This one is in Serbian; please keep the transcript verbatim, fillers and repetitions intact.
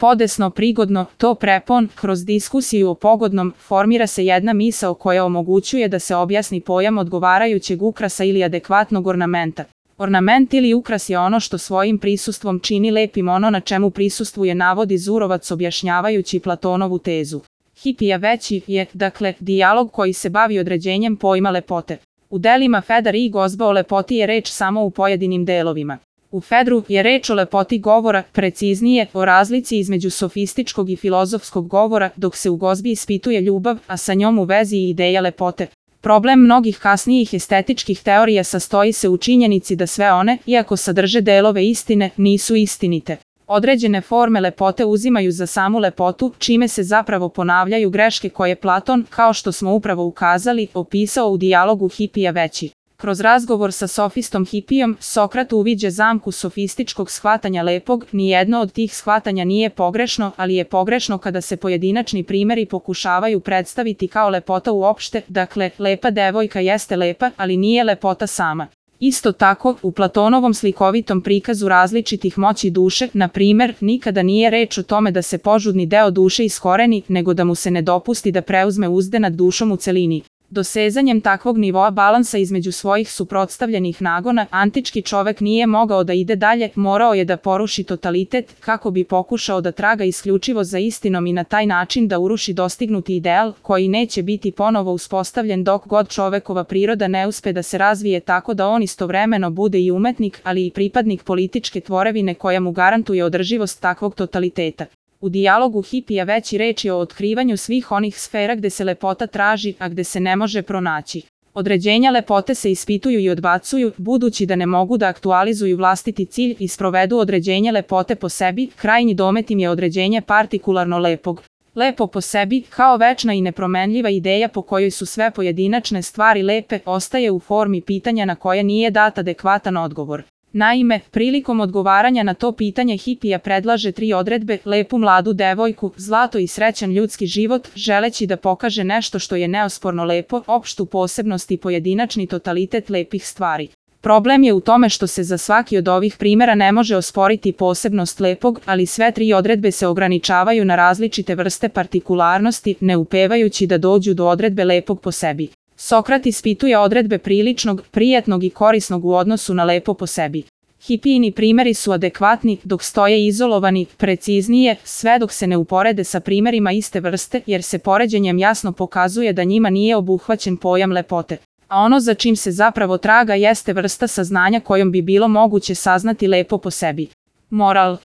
podesno, prigodno, to prepon, kroz diskusiju o pogodnom, formira se jedna misao koja omogućuje da se objasni pojam odgovarajućeg ukrasa ili adekvatnog ornamenta. Ornament ili ukras je ono što svojim prisustvom čini lepim ono na čemu prisustvuje, navodi Zurovac objašnjavajući Platonovu tezu. Hipija veći je, dakle, dijalog koji se bavi određenjem pojma lepote. U delima Fedar i Gozba o lepoti je reč samo u pojedinim delovima. U Fedru je reč o lepoti govora, preciznije, o razlici između sofističkog i filozofskog govora, dok se u Gozbi ispituje ljubav, a sa njom u vezi i ideja lepote. Problem mnogih kasnijih estetičkih teorija sastoji se u činjenici da sve one, iako sadrže delove istine, nisu istinite. Određene forme lepote uzimaju za samu lepotu, čime se zapravo ponavljaju greške koje Platon, kao što smo upravo ukazali, opisao u dijalogu Hipija veći. Kroz razgovor sa sofistom Hipijom, Sokrat uviđa zamku sofističkog shvatanja lepog. Nijedno od tih shvatanja nije pogrešno, ali je pogrešno kada se pojedinačni primeri pokušavaju predstaviti kao lepota uopšte, dakle, lepa devojka jeste lepa, ali nije lepota sama. Isto tako, u Platonovom slikovitom prikazu različitih moći duše, na primer, nikada nije reč o tome da se požudni deo duše iskoreni, nego da mu se ne dopusti da preuzme uzde nad dušom u celini. Dosezanjem takvog nivoa balansa između svojih suprotstavljenih nagona, antički čovek nije mogao da ide dalje, morao je da poruši totalitet, kako bi pokušao da traga isključivo za istinom i na taj način da uruši dostignuti ideal, koji neće biti ponovo uspostavljen dok god čovekova priroda ne uspe da se razvije tako da on istovremeno bude i umetnik, ali i pripadnik političke tvorevine koja mu garantuje održivost takvog totaliteta. U dijalogu Hipija veći reč je o otkrivanju svih onih sfera gde se lepota traži, a gde se ne može pronaći. Određenja lepote se ispituju i odbacuju, budući da ne mogu da aktualizuju vlastiti cilj i sprovedu određenje lepote po sebi, krajnji domet im je određenje partikularno lepog. Lepo po sebi, kao večna i nepromenljiva ideja po kojoj su sve pojedinačne stvari lepe, ostaje u formi pitanja na koje nije dat adekvatan odgovor. Naime, prilikom odgovaranja na to pitanje Hipija predlaže tri odredbe: lepu mladu devojku, zlato i srećan ljudski život, želeći da pokaže nešto što je neosporno lepo, opštu posebnost i pojedinačni totalitet lepih stvari. Problem je u tome što se za svaki od ovih primera ne može osporiti posebnost lepog, ali sve tri odredbe se ograničavaju na različite vrste partikularnosti, ne upevajući da dođu do odredbe lepog po sebi. Sokrat ispituje odredbe priličnog, prijatnog i korisnog u odnosu na lepo po sebi. Hipijini primeri su adekvatni, dok stoje izolovani, preciznije, sve dok se ne uporede sa primerima iste vrste, jer se poređenjem jasno pokazuje da njima nije obuhvaćen pojam lepote. A ono za čim se zapravo traga jeste vrsta saznanja kojom bi bilo moguće saznati lepo po sebi. Moral.